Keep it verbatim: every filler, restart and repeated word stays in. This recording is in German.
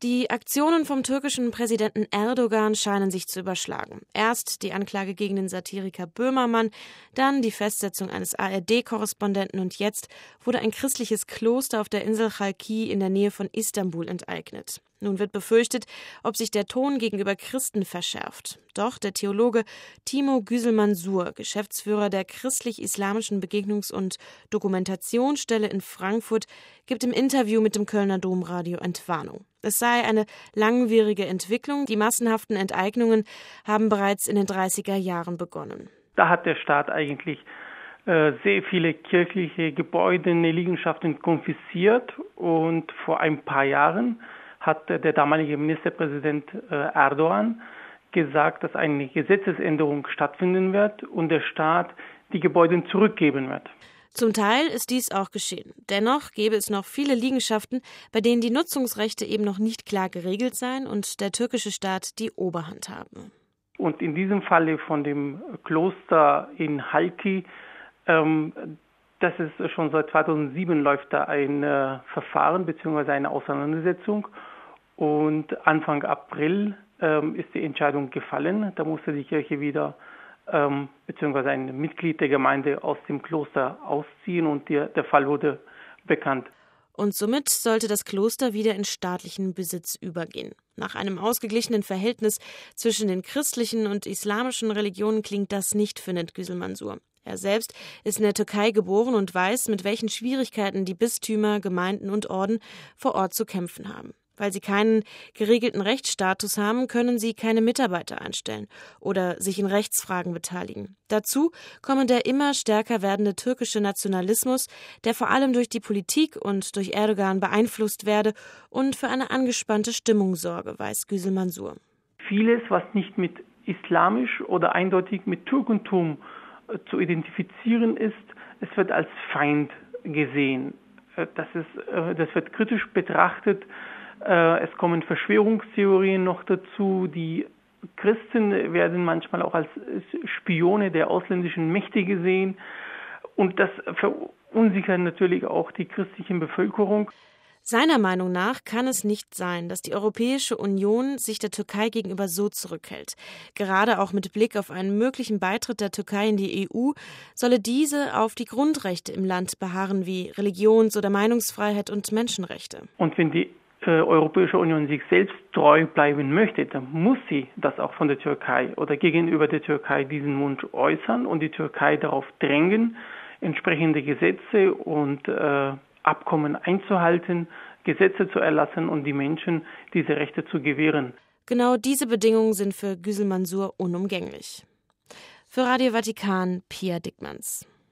Die Aktionen vom türkischen Präsidenten Erdogan scheinen sich zu überschlagen. Erst die Anklage gegen den Satiriker Böhmermann, dann die Festsetzung eines A R D-Korrespondenten und jetzt wurde ein christliches Kloster auf der Insel Chalki in der Nähe von Istanbul enteignet. Nun wird befürchtet, ob sich der Ton gegenüber Christen verschärft. Doch der Theologe Timo Güselmannsur, Geschäftsführer der christlich-islamischen Begegnungs- und Dokumentationsstelle in Frankfurt, gibt im Interview mit dem Kölner Domradio Entwarnung. Es sei eine langwierige Entwicklung. Die massenhaften Enteignungen haben bereits in den dreißiger Jahren begonnen. Da hat der Staat eigentlich äh, sehr viele kirchliche Gebäude, Liegenschaften konfisziert und vor ein paar Jahren hat der damalige Ministerpräsident Erdogan gesagt, dass eine Gesetzesänderung stattfinden wird und der Staat die Gebäude zurückgeben wird. Zum Teil ist dies auch geschehen. Dennoch gäbe es noch viele Liegenschaften, bei denen die Nutzungsrechte eben noch nicht klar geregelt seien und der türkische Staat die Oberhand habe. Und in diesem Falle von dem Kloster in Chalki, ähm, das ist schon seit zweitausendsieben läuft da ein äh, Verfahren bzw. eine Auseinandersetzung. Und Anfang April ähm, ist die Entscheidung gefallen. Da musste die Kirche wieder ähm, bzw. ein Mitglied der Gemeinde aus dem Kloster ausziehen und die, der Fall wurde bekannt. Und somit sollte das Kloster wieder in staatlichen Besitz übergehen. Nach einem ausgeglichenen Verhältnis zwischen den christlichen und islamischen Religionen klingt das nicht, findet Güselmannsur. Er selbst ist in der Türkei geboren und weiß, mit welchen Schwierigkeiten die Bistümer, Gemeinden und Orden vor Ort zu kämpfen haben. Weil sie keinen geregelten Rechtsstatus haben, können sie keine Mitarbeiter einstellen oder sich in Rechtsfragen beteiligen. Dazu komme der immer stärker werdende türkische Nationalismus, der vor allem durch die Politik und durch Erdogan beeinflusst werde und für eine angespannte Stimmung sorge, weiß Güselmannsur. Vieles, was nicht mit islamisch oder eindeutig mit Türkentum zu identifizieren ist, es wird als Feind gesehen. Das ist, das wird kritisch betrachtet. Es kommen Verschwörungstheorien noch dazu. Die Christen werden manchmal auch als Spione der ausländischen Mächte gesehen. Und das verunsichert natürlich auch die christliche Bevölkerung. Seiner Meinung nach kann es nicht sein, dass die Europäische Union sich der Türkei gegenüber so zurückhält. Gerade auch mit Blick auf einen möglichen Beitritt der Türkei in die E U solle diese auf die Grundrechte im Land beharren, wie Religions- oder Meinungsfreiheit und Menschenrechte. Und wenn die Europäische Union sich selbst treu bleiben möchte, dann muss sie das auch von der Türkei oder gegenüber der Türkei diesen Wunsch äußern und die Türkei darauf drängen, entsprechende Gesetze und äh, Abkommen einzuhalten, Gesetze zu erlassen und die Menschen diese Rechte zu gewähren. Genau diese Bedingungen sind für Güselmannsur unumgänglich. Für Radio Vatikan, Pia Dickmanns.